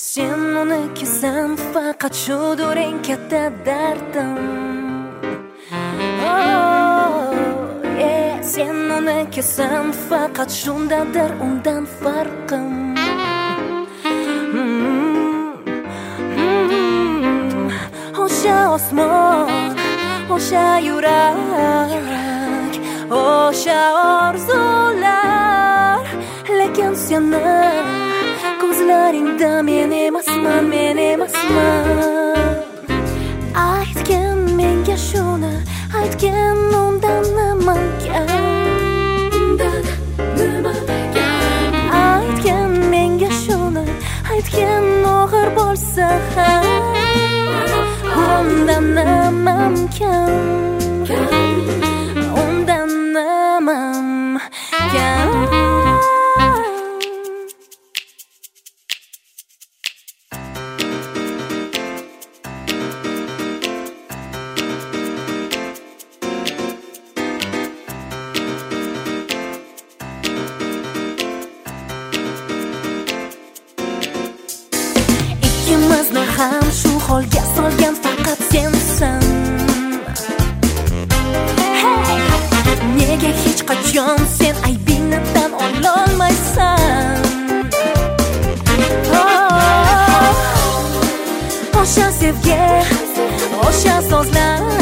Sen unikisan faqat shudur eng katta dardim. Sen unikisan faqat shundadir undan farqim. O'sha osmon, o'sha yurak, o'sha orzular, lekin seni ko'zlaringda men emasman. Aytgin menga shuni, aytgin undan nima gap? Aytgin menga shuni, aytgin og'ir bo'lsa ham undan nimam kam? Undan nimam kam? Ikkimizni ham shu holga solgan faqat sensan. Nega hech qachon sen aybingni tan ololmaysan? O'sha sevgi, o'sha so'zlar